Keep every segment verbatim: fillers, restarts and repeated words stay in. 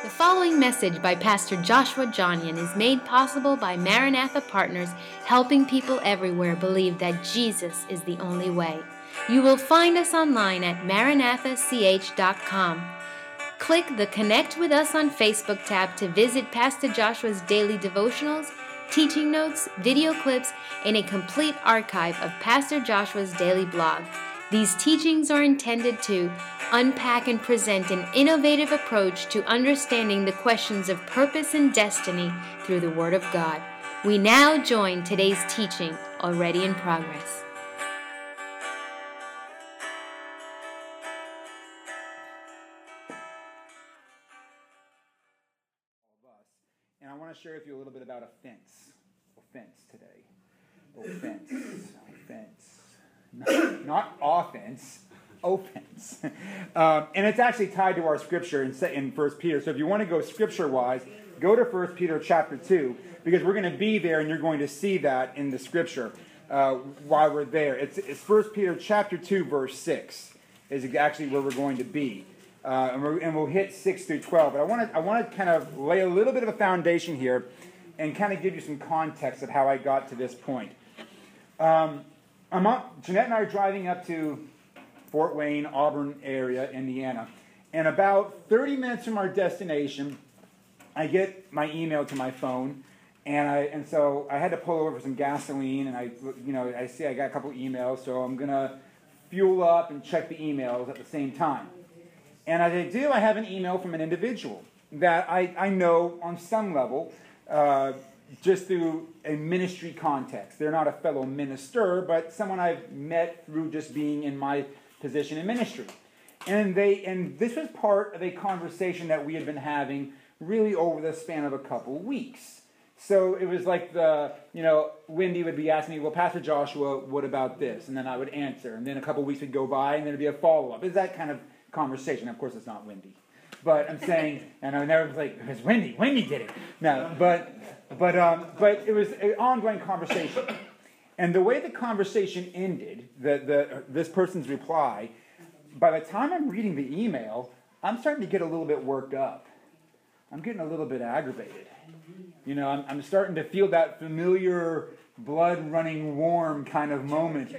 The following message by Pastor Joshua Johnian is made possible by Maranatha Partners, helping people everywhere believe that Jesus is the only way. You will find us online at maranatha c h dot com. Click the Connect with Us on Facebook tab to visit Pastor Joshua's daily devotionals, teaching notes, video clips, and a complete archive of Pastor Joshua's daily blog. These teachings are intended to unpack and present an innovative approach to understanding the questions of purpose and destiny through the Word of God. We now join today's teaching, already in progress. And I want to share with you a little bit about offense. Offense today. Offense. Offense. Not, not offense. Offense. Um, and it's actually tied to our scripture in, in First Peter. So if you want to go scripture-wise, go to First Peter chapter two, because we're going to be there and you're going to see that in the scripture uh, while we're there. It's, it's First Peter chapter two, verse six is actually where we're going to be. Uh, and, we're, and we'll hit six through twelve. But I want to I want to kind of lay a little bit of a foundation here and kind of give you some context of how I got to this point. Um, I'm up, Jeanette and I are driving up to Fort Wayne, Auburn area, Indiana. And about thirty minutes from our destination, I get my email to my phone. And I and so I had to pull over for some gasoline. And I, you know, I see I got a couple emails. So I'm going to fuel up and check the emails at the same time. And as I do, I have an email from an individual that I, I know on some level, uh, just through a ministry context. They're not a fellow minister, but someone I've met through just being in my position in ministry. And they and this was part of a conversation that we had been having really over the span of a couple weeks. So it was like the, you know, Wendy would be asking me, well, Pastor Joshua, what about this? And then I would answer. And then a couple weeks would go by, and then it'd be a follow-up. It's that kind of conversation. Of course, it's not Wendy. But I'm saying, and I never was like, it was Wendy. Wendy did it. No, but but um, but it was an ongoing conversation. And the way the conversation ended, the the this person's reply, by the time I'm reading the email, I'm starting to get a little bit worked up. I'm getting a little bit aggravated. You know, I'm, I'm starting to feel that familiar blood running warm kind of moment.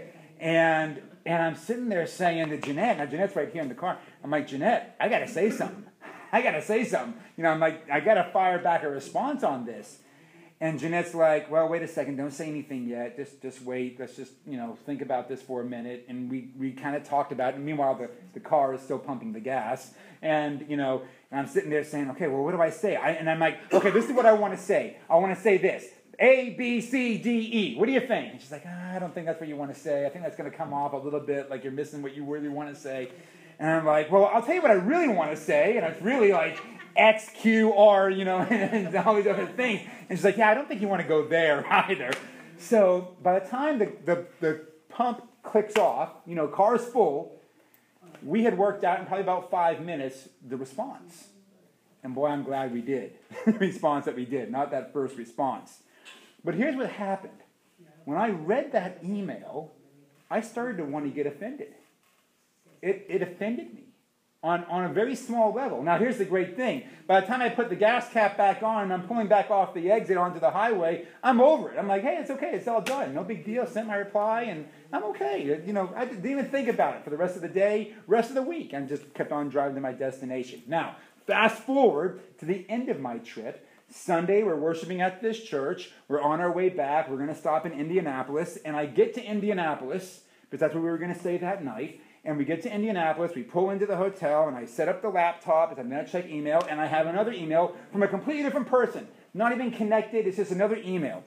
And and I'm sitting there saying to Jeanette, now Jeanette's right here in the car, I'm like, Jeanette, I got to say something. I got to say something. You know, I'm like, I got to fire back a response on this. And Jeanette's like, well, wait a second, don't say anything yet. Just just wait. Let's just, you know, think about this for a minute. And we, we kind of talked about it. And meanwhile, the, the car is still pumping the gas. And, you know, and I'm sitting there saying, okay, well, what do I say? I, and I'm like, okay, this is what I want to say. I want to say this. A, B, C, D, E. What do you think? And she's like, ah, I don't think that's what you want to say. I think that's going to come off a little bit like you're missing what you really want to say. And I'm like, well, I'll tell you what I really want to say. And it's really like X, Q, R, you know, and all these other things. And she's like, yeah, I don't think you want to go there either. So by the time the, the, the pump clicks off, you know, car's full, we had worked out in probably about five minutes the response. And boy, I'm glad we did. The response that we did, not that first response. But here's what happened. When I read that email, I started to want to get offended. It, it offended me on, on a very small level. Now, here's the great thing. By the time I put the gas cap back on and I'm pulling back off the exit onto the highway, I'm over it. I'm like, hey, it's okay. It's all done. No big deal. Sent my reply, and I'm okay. You know, I didn't even think about it for the rest of the day, rest of the week. I just kept on driving to my destination. Now, fast forward to the end of my trip. Sunday, we're worshiping at this church. We're on our way back. We're going to stop in Indianapolis. And I get to Indianapolis, because that's where we were going to stay that night. And we get to Indianapolis. We pull into the hotel, and I set up the laptop. I'm going to check email. And I have another email from a completely different person. Not even connected. It's just another email.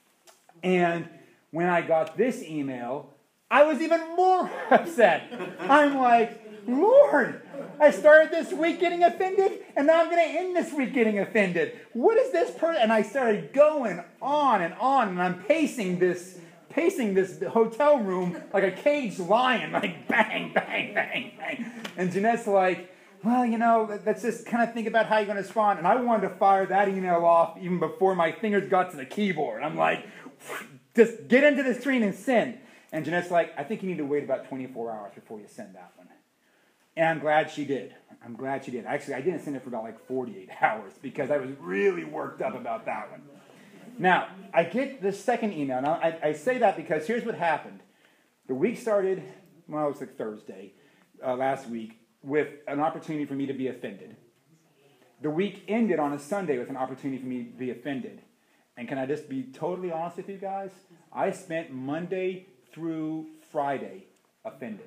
And when I got this email, I was even more upset. I'm like, Lord, I started this week getting offended, and now I'm going to end this week getting offended. What is this person? And I started going on and on, and I'm pacing this, pacing this hotel room like a caged lion, like bang, bang, bang, bang. And Jeanette's like, well, you know, let's just kind of think about how you're going to respond. And I wanted to fire that email off even before my fingers got to the keyboard. I'm like, just get into the screen and send. And Jeanette's like, I think you need to wait about twenty-four hours before you send that one. And I'm glad she did. I'm glad she did. Actually, I didn't send it for about like forty-eight hours because I was really worked up about that one. Now, I get the second email. Now, I, I say that because here's what happened. The week started, well, it was like Thursday uh, last week, with an opportunity for me to be offended. The week ended on a Sunday with an opportunity for me to be offended. And can I just be totally honest with you guys? I spent Monday through Friday offended.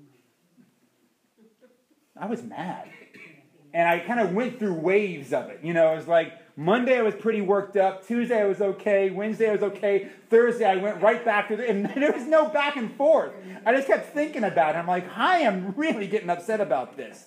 I was mad. And I kind of went through waves of it. You know, it was like Monday I was pretty worked up. Tuesday I was okay. Wednesday I was okay. Thursday I went right back to it. And there was no back and forth. I just kept thinking about it. I'm like, I am really getting upset about this.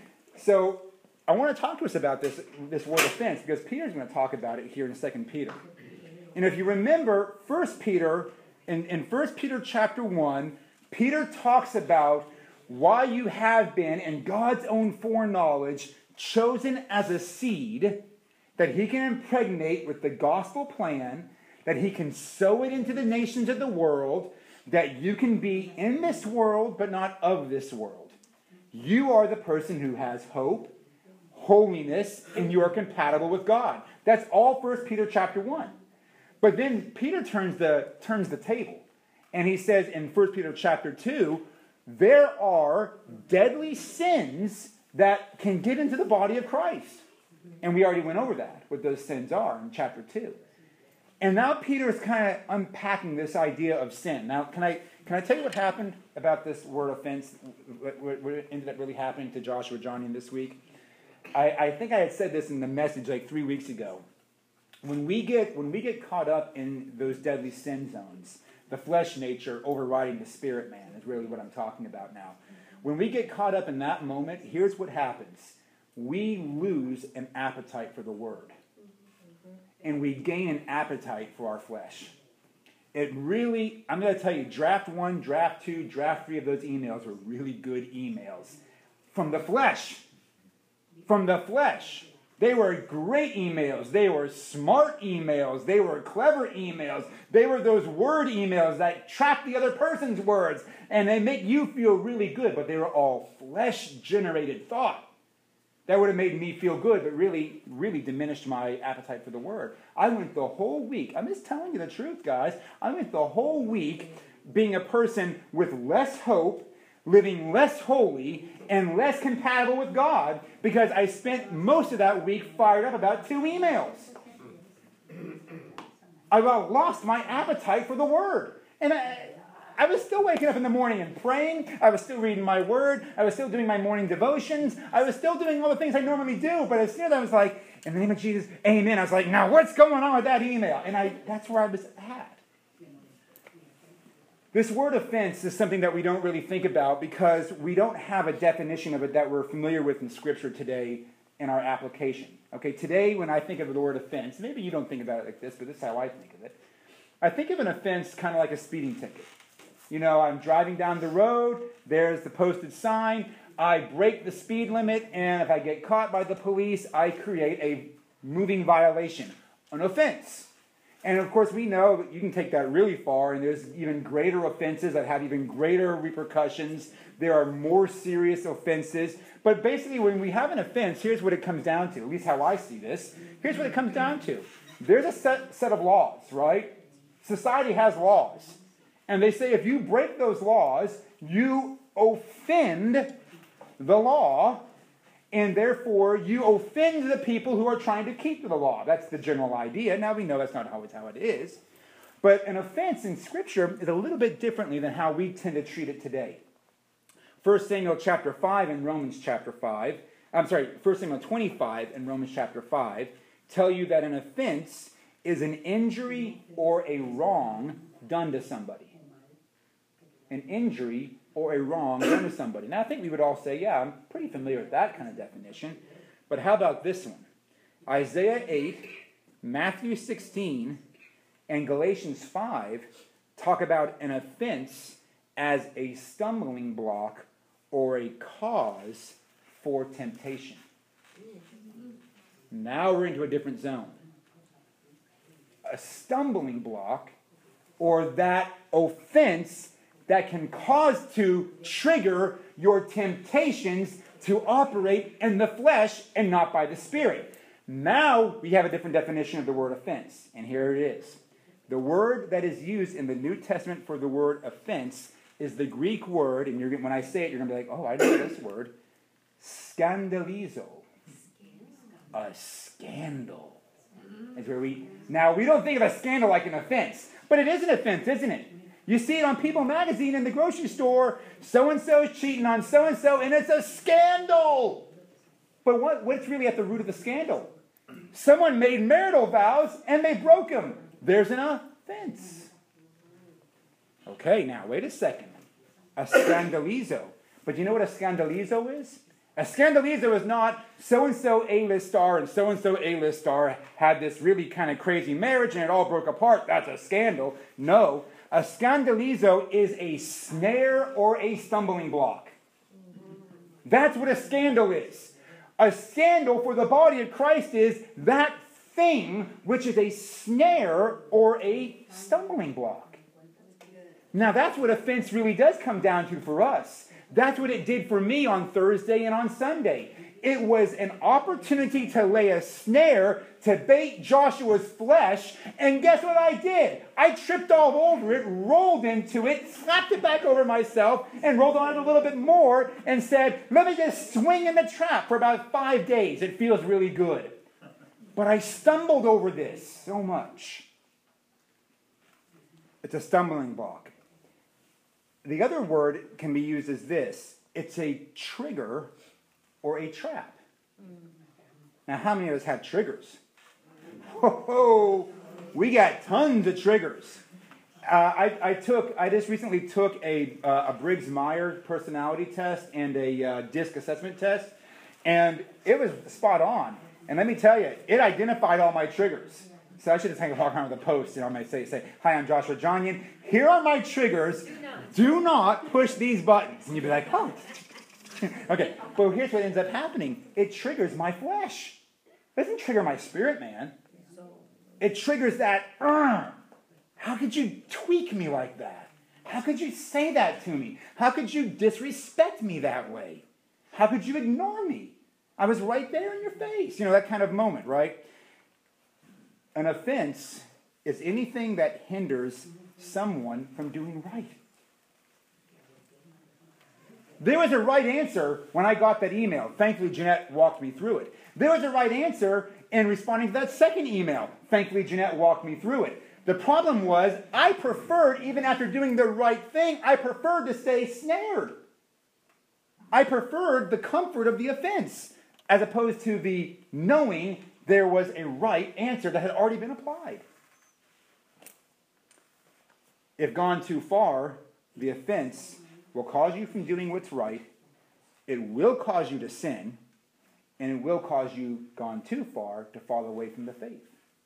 So I want to talk to us about this, this word offense, because Peter's going to talk about it here in Second Peter. And if you remember, First Peter, in, in First Peter chapter one, Peter talks about why you have been, in God's own foreknowledge, chosen as a seed that he can impregnate with the gospel plan, that he can sow it into the nations of the world, that you can be in this world but not of this world. You are the person who has hope, holiness, and you are compatible with God. That's all First Peter chapter one. But then Peter turns the, turns the table, and he says in First Peter chapter two, there are deadly sins that can get into the body of Christ. And we already went over that, what those sins are in chapter two. And now Peter is kind of unpacking this idea of sin. Now, can I can I tell you what happened about this word offense, what, what ended up really happening to Joshua Johnian this week? I, I think I had said this in the message like three weeks ago. When we get when we get caught up in those deadly sin zones, the flesh nature overriding the spirit man is really what I'm talking about now. When we get caught up in that moment, here's what happens. We lose an appetite for the word. And we gain an appetite for our flesh. It really, I'm going to tell you, draft one, draft two, draft three of those emails were really good emails. From the flesh. From the flesh. They were great emails. They were smart emails. They were clever emails. They were those word emails that trap the other person's words. And they make you feel really good. But they were all flesh-generated thought. That would have made me feel good, but really, really diminished my appetite for the word. I went the whole week, I'm just telling you the truth, guys. I went the whole week being a person with less hope, living less holy, and less compatible with God, because I spent most of that week fired up about two emails. I about lost my appetite for the word. And I, I was still waking up in the morning and praying. I was still reading my word. I was still doing my morning devotions. I was still doing all the things I normally do. But as soon as I was like, in the name of Jesus, amen, I was like, now what's going on with that email? And I that's where I was at. This word offense is something that we don't really think about because we don't have a definition of it that we're familiar with in Scripture today in our application. Okay, today when I think of the word offense, maybe you don't think about it like this, but this is how I think of it. I think of an offense kind of like a speeding ticket. You know, I'm driving down the road, there's the posted sign, I break the speed limit, and if I get caught by the police, I create a moving violation, an offense. And of course, we know that you can take that really far, and there's even greater offenses that have even greater repercussions. There are more serious offenses. But basically, when we have an offense, here's what it comes down to, at least how I see this. Here's what it comes down to. There's a set, set of laws, right? Society has laws. And they say if you break those laws, you offend the law, and therefore you offend the people who are trying to keep the law. That's the general idea. Now we know that's not always how it is. But an offense in Scripture is a little bit differently than how we tend to treat it today. First Samuel chapter five and Romans chapter five, I'm sorry, First Samuel twenty-five and Romans chapter five tell you that an offense is an injury or a wrong done to somebody. An injury or a wrong done to somebody. Now, I think we would all say, yeah, I'm pretty familiar with that kind of definition. But how about this one? Isaiah eight, Matthew sixteen, and Galatians five talk about an offense as a stumbling block or a cause for temptation. Now we're into a different zone. A stumbling block or that offense that can cause to trigger your temptations to operate in the flesh and not by the Spirit. Now we have a different definition of the word offense, and here it is. The word that is used in the New Testament for the word offense is the Greek word, and you're, when I say it, you're going to be like, oh, I know this word, scandalizo. A scandal. Is where we, now, we don't think of a scandal like an offense, but it is an offense, isn't it? You see it on People magazine in the grocery store, so-and-so is cheating on so-and-so, and it's a scandal. But what, what's really at the root of the scandal? Someone made marital vows, and they broke them. There's an offense. Okay, now, wait a second. A scandalizo. But you know what a scandalizo is? A scandalizo is not so-and-so A-list star and so-and-so A-list star had this really kind of crazy marriage and it all broke apart. That's a scandal. No. A scandalizo is a snare or a stumbling block. That's what a scandal is. A scandal for the body of Christ is that thing which is a snare or a stumbling block. Now that's what offense really does come down to for us. That's what it did for me on Thursday and on Sunday. It was an opportunity to lay a snare to bait Joshua's flesh, and guess what I did? I tripped all over it, rolled into it, slapped it back over myself, and rolled on it a little bit more, and said, let me just swing in the trap for about five days. It feels really good. But I stumbled over this so much. It's a stumbling block. The other word can be used as this. It's a trigger or a trap. Now, how many of us have triggers? Whoa, we got tons of triggers. Uh, I, I took. I just recently took a, uh, a Briggs-Myers personality test and a uh, DISC assessment test, and it was spot on. And let me tell you, it identified all my triggers. So I should just hang a walk around with a post, and I might say, say, hi, I'm Joshua Johnian. Here are my triggers. Do not, Do not push these buttons. And you'd be like, oh. Okay, but here's what ends up happening. It triggers my flesh. It doesn't trigger my spirit, man. It triggers that, uh, how could you tweak me like that? How could you say that to me? How could you disrespect me that way? How could you ignore me? I was right there in your face. You know, that kind of moment, right? An offense is anything that hinders someone from doing right. There was a right answer when I got that email. Thankfully, Jeanette walked me through it. There was a right answer in responding to that second email. Thankfully, Jeanette walked me through it. The problem was, I preferred, even after doing the right thing, I preferred to stay snared. I preferred the comfort of the offense, as opposed to the knowing there was a right answer that had already been applied. If gone too far, the offense will cause you from doing what's right, it will cause you to sin, and it will cause you, gone too far, to fall away from the faith.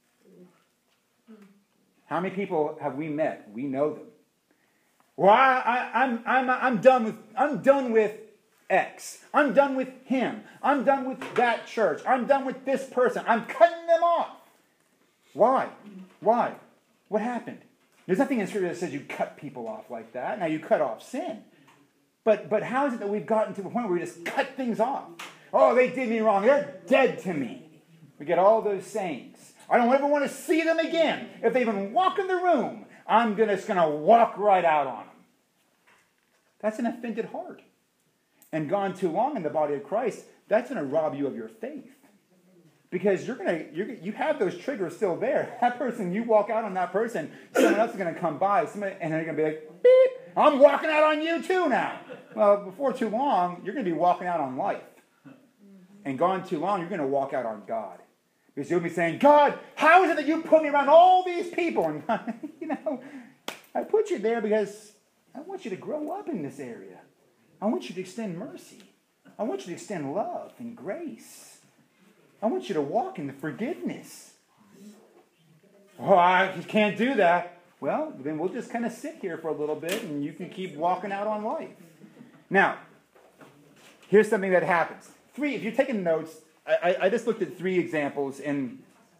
How many people have we met? We know them. Well, I, I, I'm, I'm, I'm done with, I'm done with X. I'm done with him. I'm done with that church. I'm done with this person. I'm cutting them off. Why? Why? What happened? There's nothing in Scripture that says you cut people off like that. Now, you cut off sin. But, but how is it that we've gotten to the point where we just cut things off? Oh, they did me wrong. They're dead to me. We get all those sayings. I don't ever want to see them again. If they even walk in the room, I'm gonna, just going to walk right out on them. That's an offended heart. And gone too long in the body of Christ, that's going to rob you of your faith. Because you're gonna, you're, you have those triggers still there. That person, you walk out on that person, someone else is going to come by, somebody, and they're going to be like, beep, I'm walking out on you too now. Well, before too long, you're going to be walking out on life. And gone too long, you're going to walk out on God. Because you'll be saying, God, how is it that you put me around all these people? And, you know, I put you there because I want you to grow up in this area. I want you to extend mercy. I want you to extend love and grace. I want you to walk in the forgiveness. Oh, I can't do that. Well, then we'll just kind of sit here for a little bit and you can keep walking out on life. Now, here's something that happens. Three, if you're taking notes, I, I just looked at three examples in,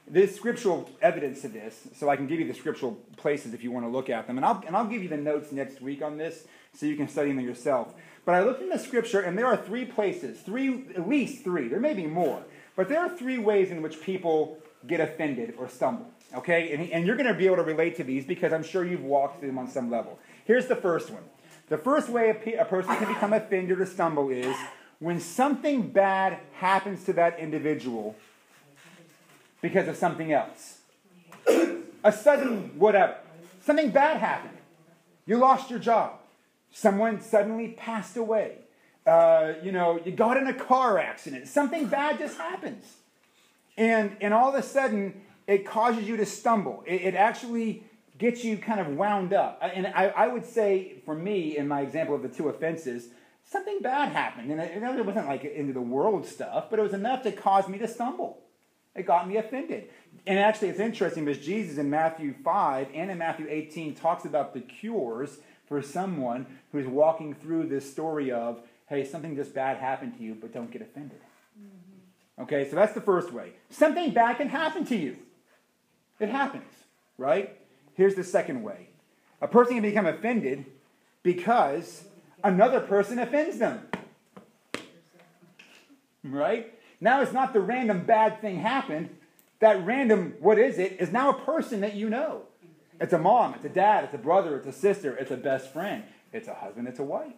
There's scriptural evidence to this, so I can give you the scriptural places if you want to look at them. And I'll, and I'll give you the notes next week on this so you can study them yourself. But I looked in the scripture, and there are three places, three, at least three, there may be more, but there are three ways in which people get offended or stumble. Okay? And, and you're going to be able to relate to these because I'm sure you've walked through them on some level. Here's the first one. The first way a, pe- a person can become offended or stumble is when something bad happens to that individual because of something else. A sudden whatever. Something bad happened. You lost your job. Someone suddenly passed away. Uh, you know, you got in a car accident. Something bad just happens. And, and all of a sudden, it causes you to stumble. It, it actually gets you kind of wound up. And I, I would say, for me, in my example of the two offenses, something bad happened. And it, it wasn't like into the world stuff, but it was enough to cause me to stumble. It got me offended. And actually, it's interesting because Jesus in Matthew five and in Matthew eighteen talks about the cures for someone who's walking through this story of, hey, something just bad happened to you, but don't get offended. Mm-hmm. Okay, so that's the first way. Something bad can happen to you. It happens, right? Here's the second way. A person can become offended because another person offends them. Right? Now it's not the random bad thing happened. That random, what is it, is now a person that you know. It's a mom, it's a dad, it's a brother, it's a sister, it's a best friend. It's a husband, it's a wife.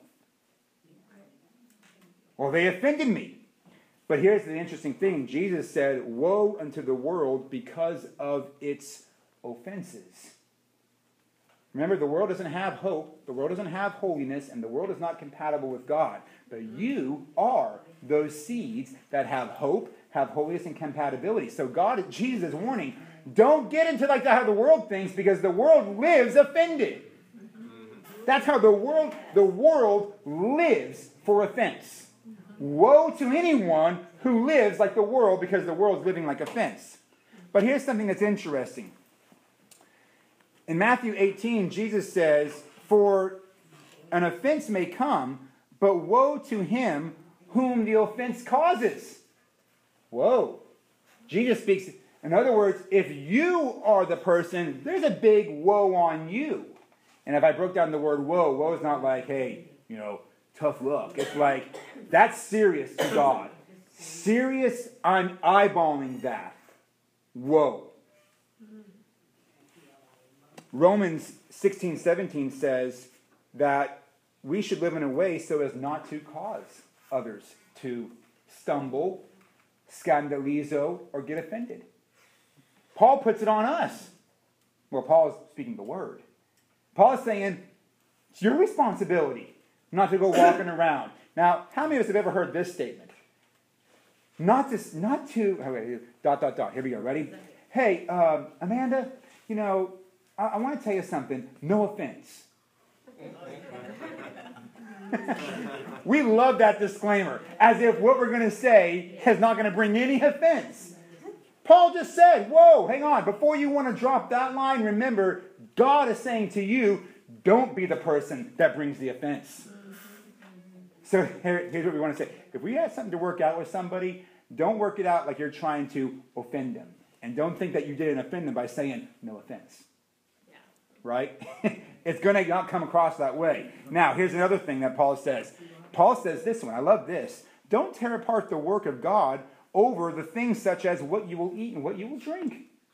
Well, they offended me. But here's the interesting thing. Jesus said, woe unto the world because of its offenses. Remember, the world doesn't have hope, the world doesn't have holiness, and the world is not compatible with God. But you are those seeds that have hope, have holiness, and compatibility. So God, Jesus is warning, don't get into like how the world thinks, because the world lives offended. That's how the world, the world lives for offense. Woe to anyone who lives like the world, because the world's living like offense. But here's something that's interesting. In Matthew eighteen, Jesus says, for an offense may come, but woe to him whom the offense causes. Whoa. Jesus speaks, in other words, if you are the person, there's a big woe on you. And if I broke down the word woe, woe is not like, hey, you know, tough luck. It's like, that's serious to God. Serious, I'm eyeballing that. Whoa. Romans sixteen seventeen says that we should live in a way so as not to cause others to stumble, scandalizo, or get offended. Paul puts it on us. Well, Paul is speaking the word. Paul is saying, it's your responsibility not to go walking around. Now, how many of us have ever heard this statement? Not to, not to, okay, dot, dot, dot. Here we go. Ready? Hey, um, Amanda, you know, I, I want to tell you something. No offense. We love that disclaimer, as if what we're going to say is not going to bring any offense. Paul just said, whoa, hang on. Before you want to drop that line, remember, God is saying to you, don't be the person that brings the offense. So here, here's what we want to say. If we have something to work out with somebody, don't work it out like you're trying to offend them. And don't think that you didn't offend them by saying, no offense. Yeah. Right? It's going to not come across that way. Now, here's another thing that Paul says. Paul says this one. I love this. Don't tear apart the work of God over the things such as what you will eat and what you will drink.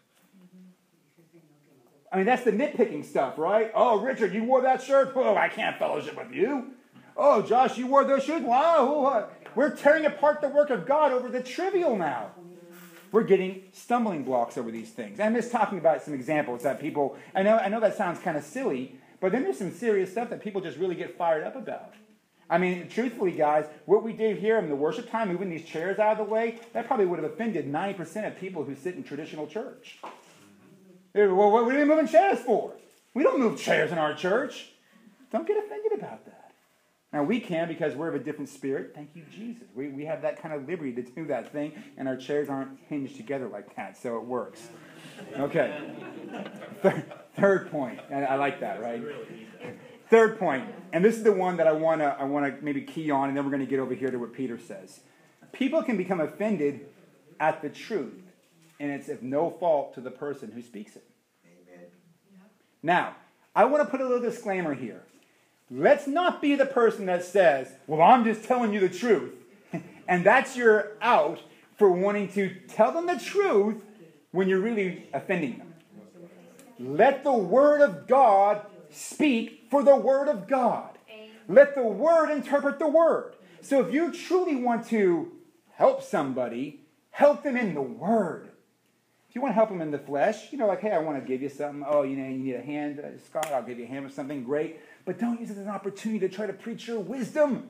I mean, that's the nitpicking stuff, right? Oh, Richard, you wore that shirt? Oh, I can't fellowship with you. Oh, Josh, you wore those shoes? Wow. We're tearing apart the work of God over the trivial now. We're getting stumbling blocks over these things. I'm just talking about some examples that people, I know, I know that sounds kind of silly, but then there's some serious stuff that people just really get fired up about. I mean, truthfully, guys, what we did here in the worship time, moving these chairs out of the way, that probably would have offended ninety percent of people who sit in traditional church. Well, what are we moving chairs for? We don't move chairs in our church. Don't get offended about that. Now, we can because we're of a different spirit. Thank you, Jesus. We, we have that kind of liberty to do that thing, and our chairs aren't hinged together like that, so it works. Okay. Third, third point. And I like that, right? Third point, and this is the one that I want to I want to maybe key on, and then we're going to get over here to what Peter says. People can become offended at the truth and it's of no fault to the person who speaks it. Amen. Now, I want to put a little disclaimer here. Let's not be the person that says, well, I'm just telling you the truth, and that's your out for wanting to tell them the truth when you're really offending them. Let the Word of God speak for the Word of God. Let the Word interpret the Word. So if you truly want to help somebody, help them in the Word. If you want to help them in the flesh, you know, like, hey, I want to give you something. Oh, you know, you need a hand, uh, Scott, I'll give you a hand with something. Great. But don't use it as an opportunity to try to preach your wisdom.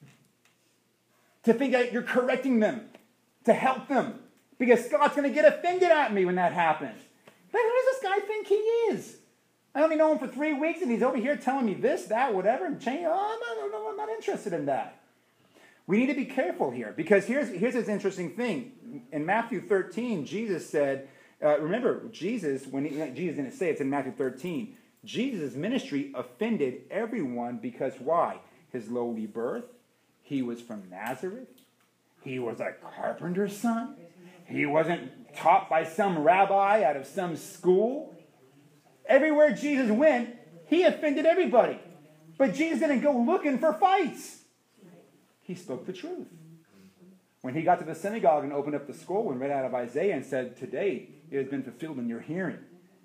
To think that you're correcting them. To help them. Because Scott's going to get offended at me when that happens. But who does this guy think he is? I only know him for three weeks and he's over here telling me this, that, whatever, and change. Oh, I'm not, I'm not interested in that. We need to be careful here, because here's, here's this interesting thing. In Matthew thirteen, Jesus said, uh, remember, Jesus, when he, Jesus didn't say it, it's in Matthew thirteen, Jesus' ministry offended everyone because why? His lowly birth, he was from Nazareth, he was a carpenter's son, he wasn't taught by some rabbi out of some school. Everywhere Jesus went, he offended everybody. But Jesus didn't go looking for fights. He spoke the truth. When he got to the synagogue and opened up the scroll and read out of Isaiah and said, today it has been fulfilled in your hearing,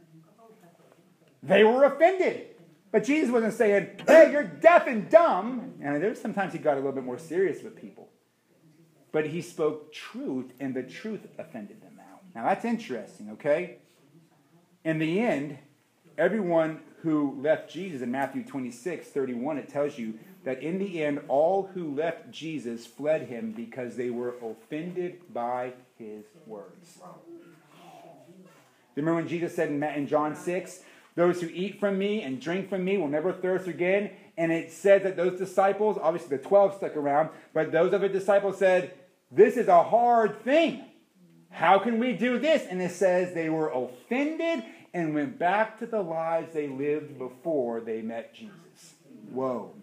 they were offended. But Jesus wasn't saying, hey, you're deaf and dumb. And there's sometimes he got a little bit more serious with people. But he spoke truth, and the truth offended them out. Now that's interesting, okay? In the end, everyone who left Jesus in Matthew twenty-six, thirty-one, it tells you that in the end, all who left Jesus fled him because they were offended by his words. Remember when Jesus said in John six, those who eat from me and drink from me will never thirst again? And it said that those disciples, obviously the twelve stuck around, but those other disciples said, this is a hard thing. How can we do this? And it says they were offended and went back to the lives they lived before they met Jesus. Whoa.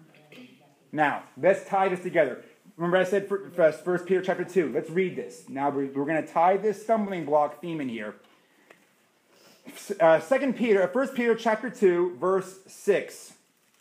Now, let's tie this together. Remember I said First Peter chapter two. Let's read this. Now we're, we're going to tie this stumbling block theme in here. Uh, Second Peter, First Peter chapter two, verse six.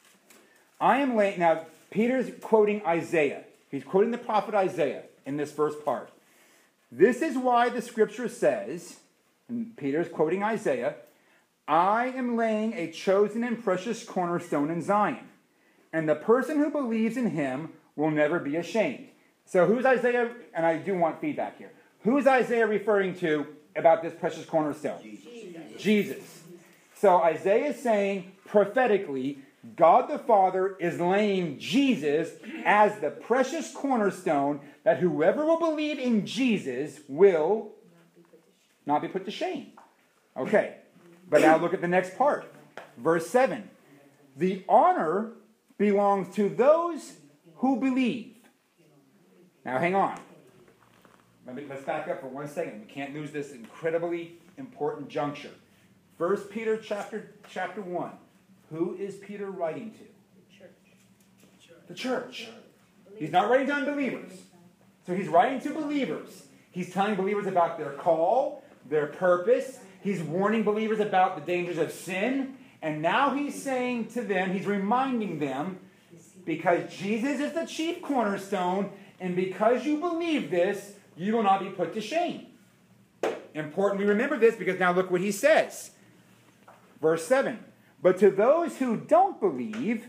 I am laying, now Peter's quoting Isaiah. He's quoting the prophet Isaiah in this first part. This is why the scripture says, and Peter's quoting Isaiah, I am laying a chosen and precious cornerstone in Zion, and the person who believes in him will never be ashamed. So who's Isaiah? And I do want feedback here. Who's Isaiah referring to about this precious cornerstone? Jesus. Jesus. So Isaiah is saying prophetically, God the Father is laying Jesus as the precious cornerstone that whoever will believe in Jesus will not be put to shame. Okay, but now look at the next part. Verse seven. The honor belongs to those who believe. Now hang on. Let me, let's back up for one second. We can't lose this incredibly important juncture. First Peter chapter, chapter one. Who is Peter writing to? The church. The church. He's not writing to unbelievers. So he's writing to believers. He's telling believers about their call, their purpose. He's warning believers about the dangers of sin. And now he's saying to them, he's reminding them, because Jesus is the chief cornerstone, and because you believe this, you will not be put to shame. Important we remember this, because now look what he says. Verse seven. But to those who don't believe,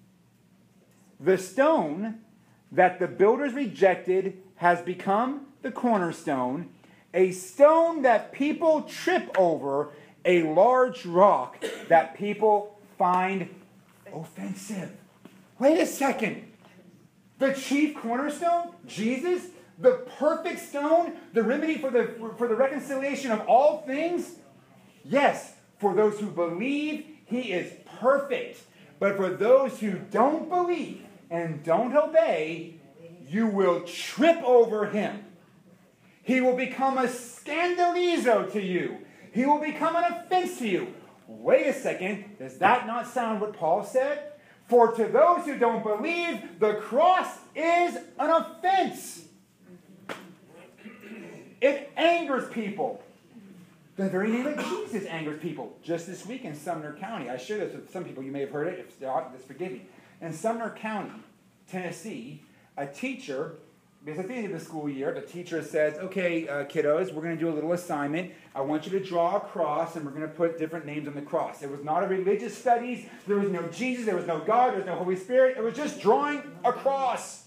the stone that the builders rejected has become the cornerstone, a stone that people trip over, a large rock that people find offensive. Wait a second. The chief cornerstone, Jesus, the perfect stone, the remedy for the, for the reconciliation of all things? Yes, for those who believe, he is perfect. But for those who don't believe and don't obey, you will trip over him. He will become a scandalizo to you. He will become an offense to you. Wait a second. Does that not sound what Paul said? For to those who don't believe, the cross is an offense. It angers people. The very name of Jesus angers people. Just this week in Sumner County, I shared this with some people. You may have heard it. If not, just forgive me. In Sumner County, Tennessee, a teacher, because at the end of the school year, the teacher says, okay, uh, kiddos, we're going to do a little assignment. I want you to draw a cross, and we're going to put different names on the cross. It was not a religious studies. There was no Jesus. There was no God. There was no Holy Spirit. It was just drawing a cross.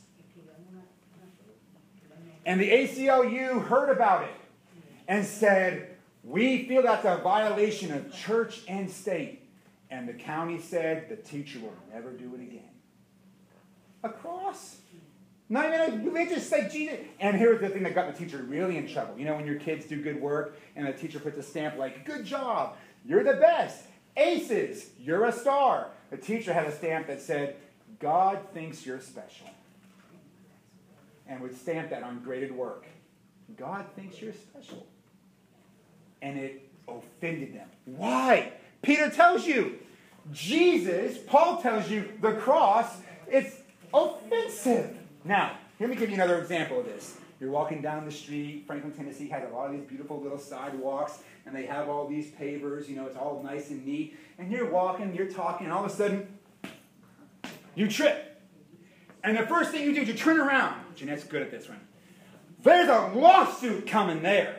And the A C L U heard about it and said, we feel that's a violation of church and state. And the county said the teacher will never do it again. A cross. Not even a religious like Jesus. And here's the thing that got the teacher really in trouble. You know when your kids do good work and the teacher puts a stamp like, good job, you're the best, aces, you're a star. The teacher had a stamp that said, God thinks you're special. And would stamp that on graded work. God thinks you're special. And it offended them. Why? Peter tells you. Jesus, Paul tells you, the cross, it's offensive. Now, let me give you another example of this. You're walking down the street. Franklin, Tennessee has a lot of these beautiful little sidewalks, and they have all these pavers. You know, it's all nice and neat. And you're walking, you're talking, and all of a sudden, you trip. And the first thing you do is you turn around. Jeanette's good at this one. There's a lawsuit coming there.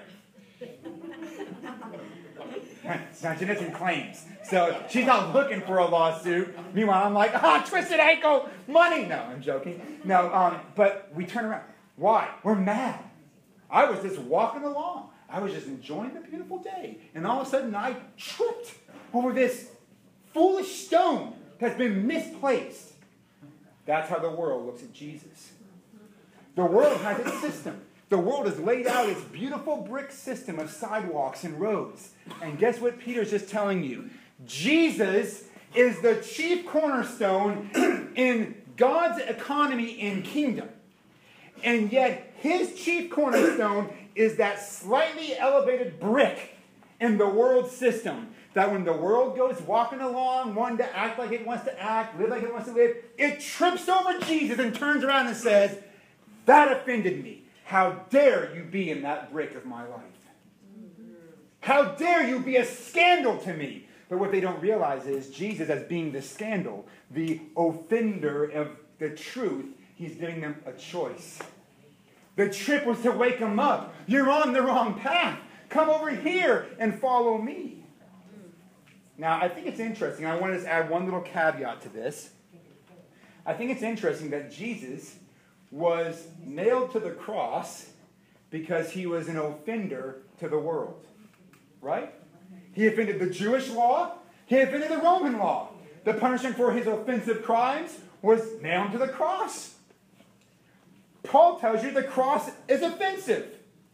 Now, Jeanette's in claims. So she's not looking for a lawsuit. Meanwhile, I'm like, ah, oh, twisted ankle, money. No, I'm joking. No, um, but we turn around. Why? We're mad. I was just walking along. I was just enjoying the beautiful day. And all of a sudden, I tripped over this foolish stone that's been misplaced. That's how the world looks at Jesus. The world has its system. The world has laid out its beautiful brick system of sidewalks and roads. And guess what Peter's just telling you? Jesus is the chief cornerstone in God's economy and kingdom. And yet his chief cornerstone is that slightly elevated brick in the world system. That when the world goes walking along, wanting to act like it wants to act, live like it wants to live, it trips over Jesus and turns around and says, that offended me. How dare you be in that brick of my life? How dare you be a scandal to me? But what they don't realize is Jesus, as being the scandal, the offender of the truth, he's giving them a choice. The trip was to wake them up. You're on the wrong path. Come over here and follow me. Now, I think it's interesting. I want to add one little caveat to this. I think it's interesting that Jesus was nailed to the cross because he was an offender to the world. Right? He offended the Jewish law. He offended the Roman law. The punishment for his offensive crimes was nailed to the cross. Paul tells you the cross is offensive.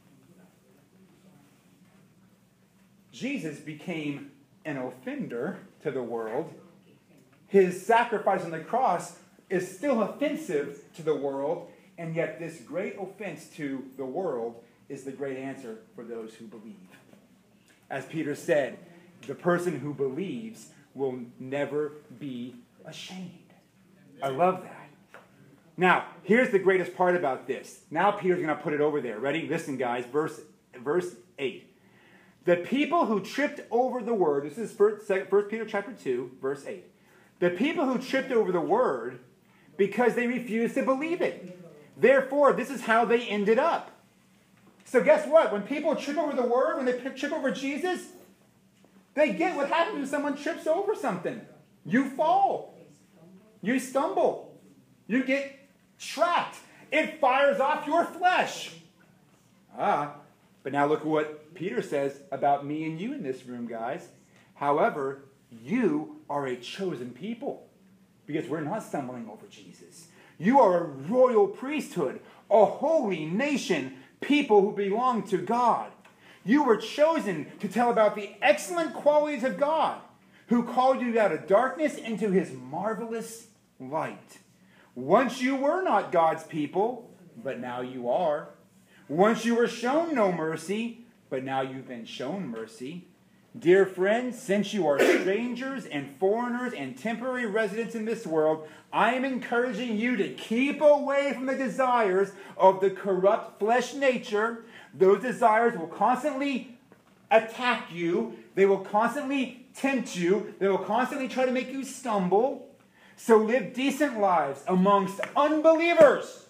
Jesus became an offender to the world. His sacrifice on the cross is still offensive to the world, and yet this great offense to the world is the great answer for those who believe. As Peter said, the person who believes will never be ashamed. I love that. Now, here's the greatest part about this. Now Peter's going to put it over there. Ready? Listen, guys. Verse, verse eight. The people who tripped over the word, this is First Peter chapter two, verse eight. The people who tripped over the word because they refused to believe it. Therefore, this is how they ended up. So guess what? When people trip over the word, when they trip over Jesus, they get what happens when someone trips over something. You fall. You stumble. You get trapped. It fires off your flesh. Ah, but now look at what Peter says about me and you in this room, guys. However, you are a chosen people because we're not stumbling over Jesus. You are a royal priesthood, a holy nation, people who belong to God. You were chosen to tell about the excellent qualities of God, who called you out of darkness into his marvelous light. Once you were not God's people, but now you are. Once you were shown no mercy, but now you've been shown mercy. Dear friends, since you are strangers and foreigners and temporary residents in this world, I am encouraging you to keep away from the desires of the corrupt flesh nature. Those desires will constantly attack you. They will constantly tempt you. They will constantly try to make you stumble. So live decent lives amongst unbelievers.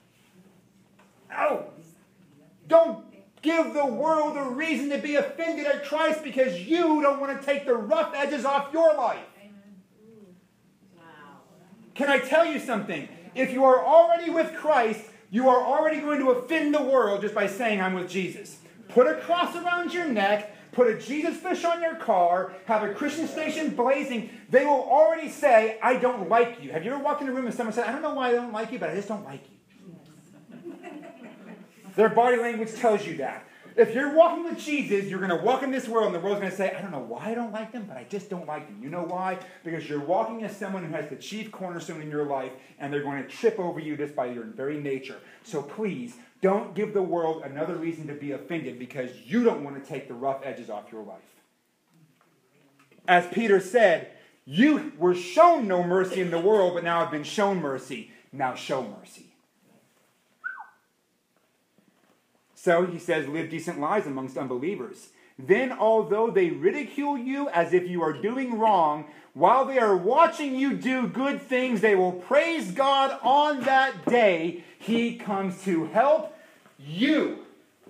Oh, don't give the world a reason to be offended at Christ because you don't want to take the rough edges off your life. Wow. Can I tell you something? If you are already with Christ, you are already going to offend the world just by saying, I'm with Jesus. Put a cross around your neck, put a Jesus fish on your car, have a Christian station blazing. They will already say, I don't like you. Have you ever walked in a room and someone said, I don't know why I don't like you, but I just don't like you? Their body language tells you that. If you're walking with Jesus, you're going to walk in this world, and the world's going to say, I don't know why I don't like them, but I just don't like them. You know why? Because you're walking as someone who has the chief cornerstone in your life, and they're going to trip over you just by your very nature. So please, don't give the world another reason to be offended because you don't want to take the rough edges off your life. As Peter said, you were shown no mercy in the world, but now have been shown mercy. Now show mercy. So he says, live decent lives amongst unbelievers. Then, although they ridicule you as if you are doing wrong, while they are watching you do good things, they will praise God on that day he comes to help you.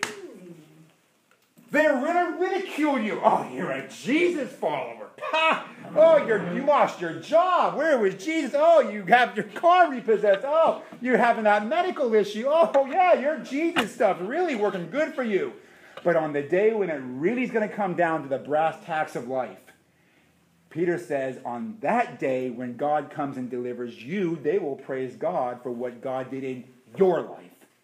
They're going to ridicule you. Oh, you're a Jesus follower. Ha! Oh, you're, you lost your job. Where was Jesus? Oh, you have your car repossessed. Oh, you're having that medical issue. Oh, yeah, your Jesus stuff really working good for you. But on the day when it really is going to come down to the brass tacks of life, Peter says, on that day when God comes and delivers you, they will praise God for what God did in your life.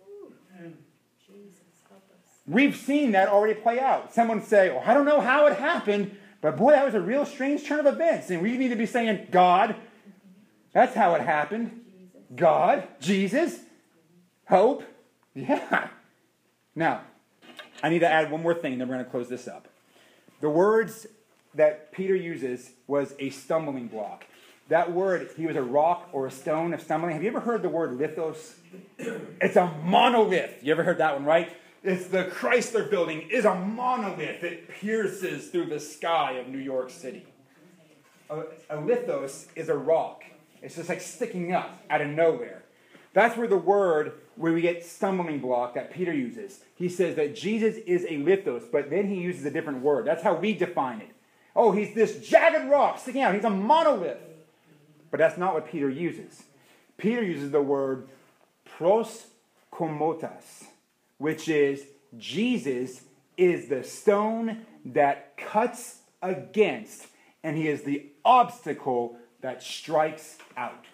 We've seen that already play out. Someone say, oh, I don't know how it happened, but boy, that was a real strange turn of events. And we need to be saying, God, that's how it happened. God, Jesus, hope. Yeah. Now, I need to add one more thing, then we're going to close this up. The words that Peter uses was a stumbling block. That word, he was a rock or a stone of stumbling. Have you ever heard the word lithos? It's a monolith. You ever heard that one, right? It's the Chrysler Building is a monolith that pierces through the sky of New York City. A, a lithos is a rock. It's just like sticking up out of nowhere. That's where the word, where we get stumbling block that Peter uses. He says that Jesus is a lithos, but then he uses a different word. That's how we define it. Oh, he's this jagged rock sticking out. He's a monolith. But that's not what Peter uses. Peter uses the word pros komotas, which is Jesus is the stone that cuts against, and he is the obstacle that strikes out.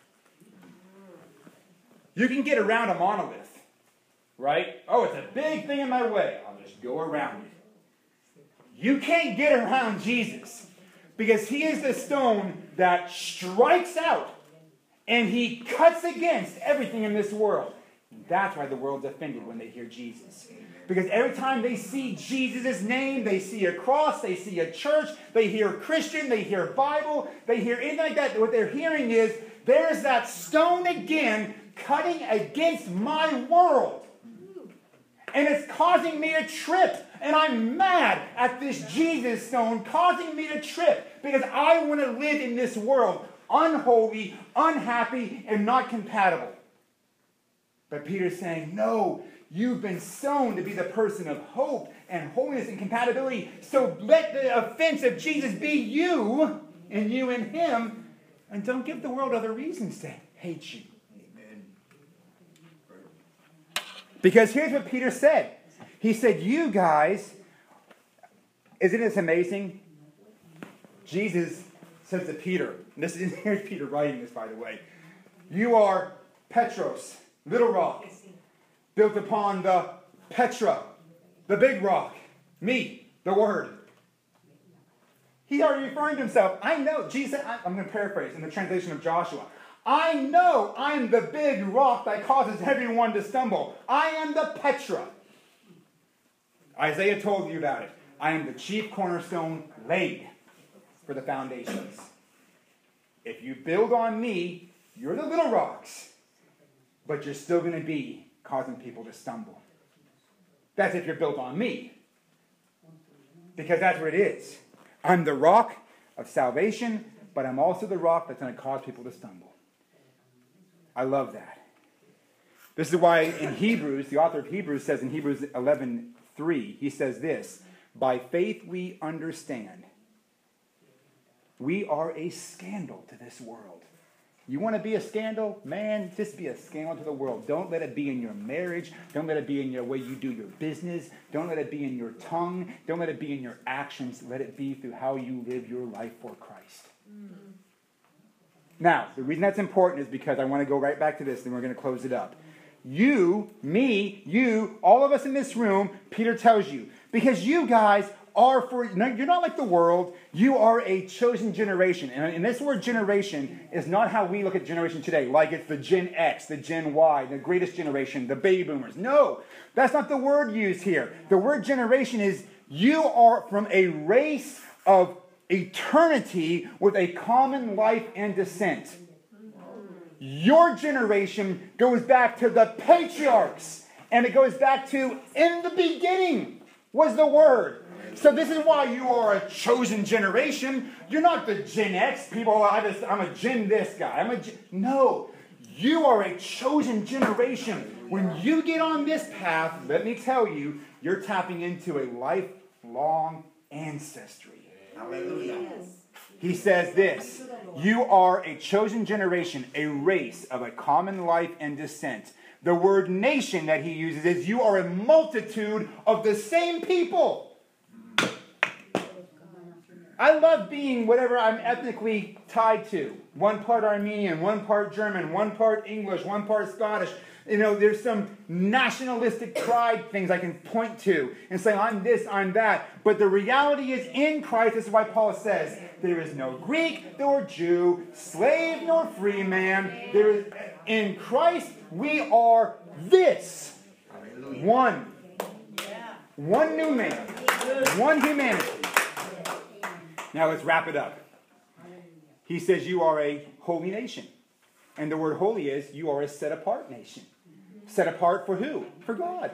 You can get around a monolith, right? Oh, it's a big thing in my way. I'll just go around it. You can't get around Jesus because he is the stone that strikes out, and he cuts against everything in this world. That's why the world's offended when they hear Jesus. Because every time they see Jesus' name, they see a cross, they see a church, they hear Christian, they hear Bible, they hear anything like that. What they're hearing is, there's that stone again cutting against my world. And it's causing me to trip. And I'm mad at this Jesus stone causing me to trip. Because I want to live in this world unholy, unhappy, and not compatible. But Peter's saying, no, you've been sown to be the person of hope and holiness and compatibility. So let the offense of Jesus be you and you and him. And don't give the world other reasons to hate you. Amen. Because here's what Peter said. He said, you guys, isn't this amazing? Jesus says to Peter, and this is, here's Peter writing this, by the way. You are Petros, little rock, built upon the Petra, the big rock, me, the Word. He's already referring to himself. I know, Jesus, I'm going to paraphrase in the translation of Joshua. I know I'm the big rock that causes everyone to stumble. I am the Petra. Isaiah told you about it. I am the chief cornerstone laid for the foundations. If you build on me, you're the little rocks, but you're still going to be causing people to stumble. That's if you're built on me. Because that's what it is. I'm the rock of salvation, but I'm also the rock that's going to cause people to stumble. I love that. This is why in Hebrews, the author of Hebrews says in Hebrews eleven three, he says this, by faith we understand we are a scandal to this world. You want to be a scandal? Man, just be a scandal to the world. Don't let it be in your marriage. Don't let it be in your way you do your business. Don't let it be in your tongue. Don't let it be in your actions. Let it be through how you live your life for Christ. Mm-hmm. Now, the reason that's important is because I want to go right back to this, and we're going to close it up. You, me, you, all of us in this room, Peter tells you, because you guys are for, you're not like the world, you are a chosen generation. And, and this word generation is not how we look at generation today, like it's the Gen X, the Gen Y, the greatest generation, the baby boomers. No, that's not the word used here. The word generation is you are from a race of eternity with a common life and descent. Your generation goes back to the patriarchs, and it goes back to in the beginning was the Word. So this is why you are a chosen generation. You're not the Gen X people. Oh, I just, I'm a Gen this guy. I'm a Gen. No, you are a chosen generation. When you get on this path, let me tell you, you're tapping into a lifelong ancestry. Hallelujah. He says this, you are a chosen generation, a race of a common life and descent. The word nation that he uses is you are a multitude of the same people. I love being whatever I'm ethnically tied to. One part Armenian, one part German, one part English, one part Scottish. You know, there's some nationalistic pride things I can point to and say, I'm this, I'm that. But the reality is in Christ, this is why Paul says, there is no Greek nor Jew, slave nor free man. There is, in Christ, we are this. One. One new man. One humanity. Now let's wrap it up. He says you are a holy nation. And the word holy is you are a set-apart nation. Set apart for who? For God.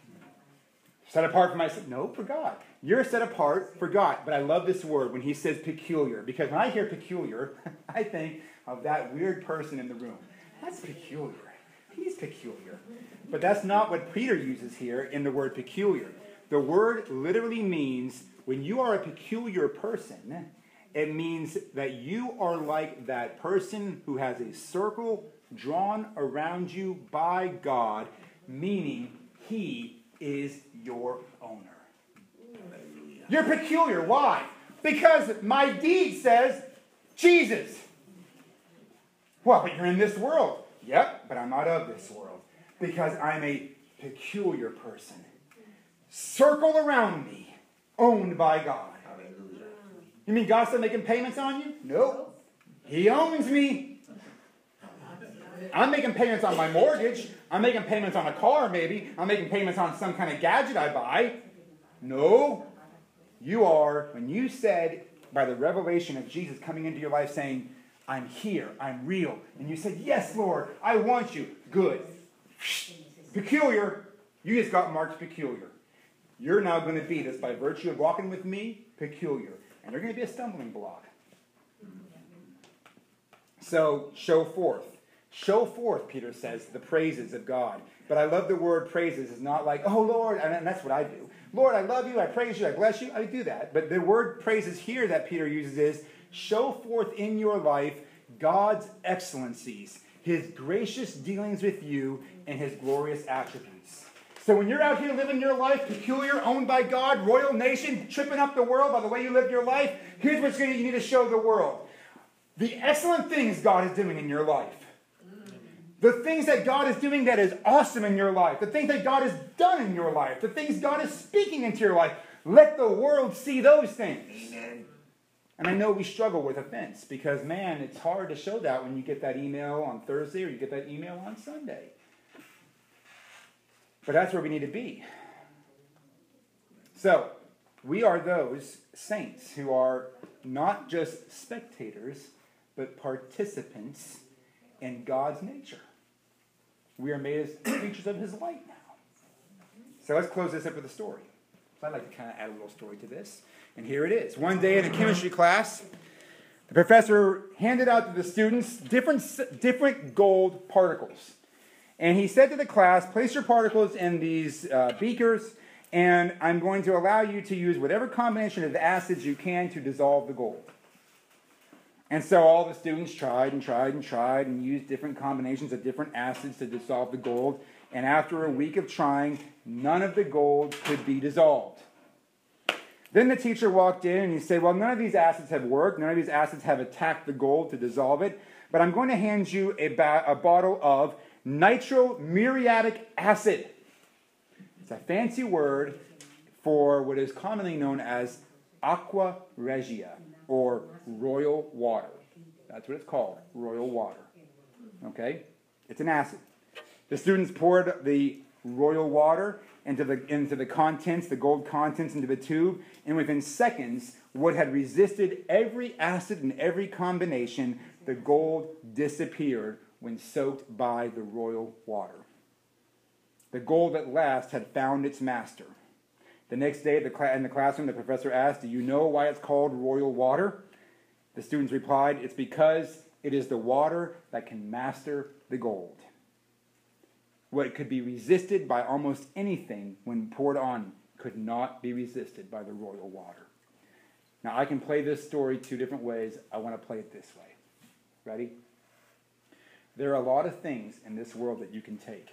Set apart for myself? No, for God. You're set apart for God. But I love this word when he says peculiar. Because when I hear peculiar, I think of that weird person in the room. That's peculiar. He's peculiar. But that's not what Peter uses here in the word peculiar. The word literally means when you are a peculiar person, it means that you are like that person who has a circle drawn around you by God, meaning he is your owner. You're peculiar. Why? Because my deed says Jesus. Well, but you're in this world. Yep, but I'm not of this world. Because I'm a peculiar person. Circle around me, owned by God. You mean God's still making payments on you? Nope. He owns me. I'm making payments on my mortgage. I'm making payments on a car, maybe. I'm making payments on some kind of gadget I buy. No. You are, when you said, by the revelation of Jesus coming into your life saying, I'm here, I'm real. And you said, yes, Lord, I want you. Good. Peculiar. You just got marked peculiar. You're now going to be this by virtue of walking with me, peculiar. And you're going to be a stumbling block. So, show forth. Show forth, Peter says, the praises of God. But I love the word praises. It's not like, oh, Lord, and that's what I do. Lord, I love you, I praise you, I bless you. I do that. But the word praises here that Peter uses is, show forth in your life God's excellencies, his gracious dealings with you, and his glorious attributes. So when you're out here living your life, peculiar, owned by God, royal nation, tripping up the world by the way you live your life, here's what you need to show the world. The excellent things God is doing in your life. The things that God is doing that is awesome in your life. The things that God has done in your life. The things God is speaking into your life. Let the world see those things. Amen. And I know we struggle with offense because, man, it's hard to show that when you get that email on Thursday or you get that email on Sunday. But that's where we need to be. So, We are those saints who are not just spectators, but participants in God's nature. We are made as creatures of his light now. So let's close this up with a story. So I'd like to kind of add a little story to this. And here it is. One day in a chemistry class, the professor handed out to the students different, different gold particles. And he said to the class, place your particles in these uh, beakers, and I'm going to allow you to use whatever combination of acids you can to dissolve the gold. And so all the students tried and tried and tried and used different combinations of different acids to dissolve the gold. And after a week of trying, none of the gold could be dissolved. Then the teacher walked in and he said, well, none of these acids have worked. None of these acids have attacked the gold to dissolve it. But I'm going to hand you a, ba- a bottle of nitromuriatic acid. It's a fancy word for what is commonly known as aqua regia, or royal water. That's what it's called, royal water. Okay? It's an acid. The students poured the royal water into the, into the contents, the gold contents into the tube, and within seconds, what had resisted every acid and every combination, the gold disappeared when soaked by the royal water. The gold at last had found its master. The next day at the cl- in the classroom, the professor asked, do you know why it's called royal water? The students replied, it's because it is the water that can master the gold. What could be resisted by almost anything when poured on could not be resisted by the royal water. Now, I can play this story two different ways. I want to play it this way. Ready? There are a lot of things in this world that you can take.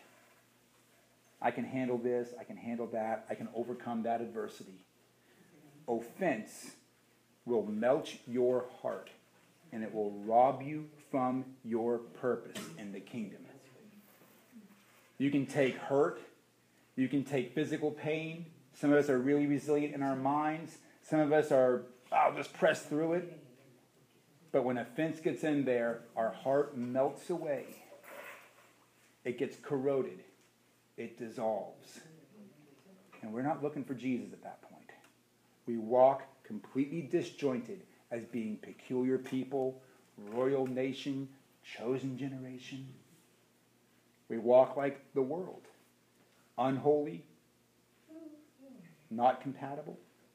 I can handle this, I can handle that, I can overcome that adversity. Offense will melt your heart, and it will rob you from your purpose in the kingdom. You can take hurt, you can take physical pain. Some of us are really resilient in our minds. Some of us are, I'll just press through it. But when offense gets in there, our heart melts away. It gets corroded. It dissolves. And we're not looking for Jesus at that point. We walk completely disjointed as being peculiar people, royal nation, chosen generation. We walk like the world. Unholy, not compatible.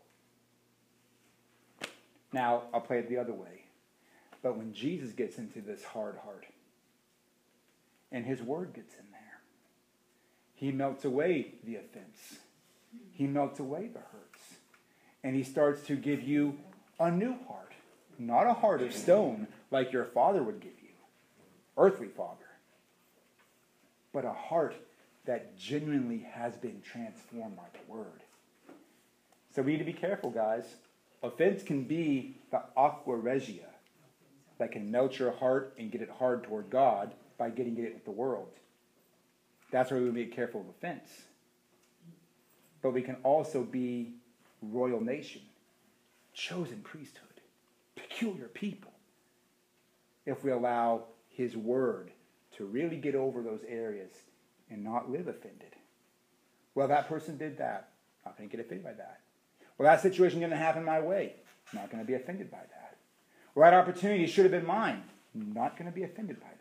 Now, I'll play it the other way. But when Jesus gets into this hard heart, and his word gets in there, he melts away the offense. He melts away the hurts. And he starts to give you a new heart. Not a heart of stone like your father would give you, earthly father, but a heart that genuinely has been transformed by the word. So we need to be careful, guys. Offense can be the aqua regia that can melt your heart and get it hard toward God by getting it with the world. That's where we be careful of offense. But we can also be royal nation, chosen priesthood, peculiar people, if we allow his word to really get over those areas and not live offended. Well, that person did that. Not going to get offended by that. Well, that situation didn't happen my way. Not going to be offended by that. Well, that opportunity should have been mine. Not going to be offended by that.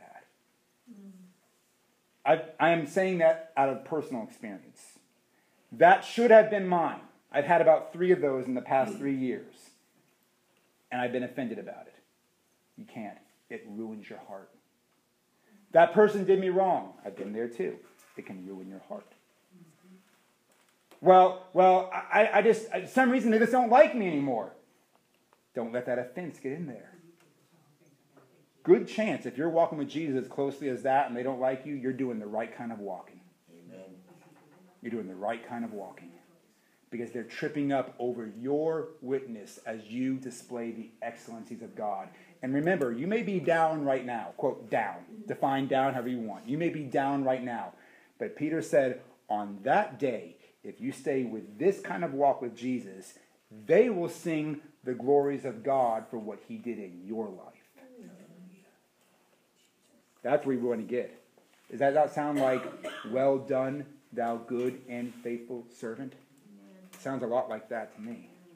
I, I am saying that out of personal experience. That should have been mine. I've had about three of those in the past three years. And I've been offended about it. You can't. It ruins your heart. That person did me wrong. I've been there too. It can ruin your heart. Well, well, I, I just, for some reason, they just don't like me anymore. Don't let that offense get in there. Good chance, if you're walking with Jesus as closely as that and they don't like you, you're doing the right kind of walking. Amen. You're doing the right kind of walking. Because they're tripping up over your witness as you display the excellencies of God. And remember, you may be down right now. Quote, down. Define down however you want. You may be down right now. But Peter said, on that day, if you stay with this kind of walk with Jesus, they will sing the glories of God for what he did in your life. That's where we want to get. Does that not sound like, well done, thou good and faithful servant? Sounds a lot like that to me.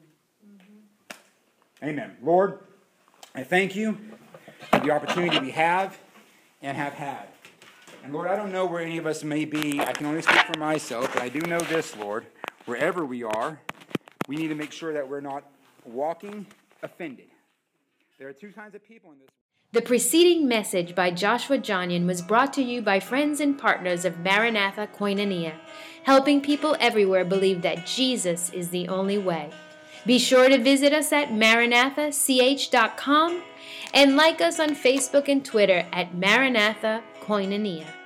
Amen. Lord, I thank you for the opportunity we have and have had. And Lord, I don't know where any of us may be. I can only speak for myself, but I do know this, Lord. Wherever we are, we need to make sure that we're not walking offended. There are two kinds of people in this. The preceding message by Joshua Johnian was brought to you by friends and partners of Maranatha Koinonia, helping people everywhere believe that Jesus is the only way. Be sure to visit us at maranatha c h dot com and like us on Facebook and Twitter at Maranatha Koinonia.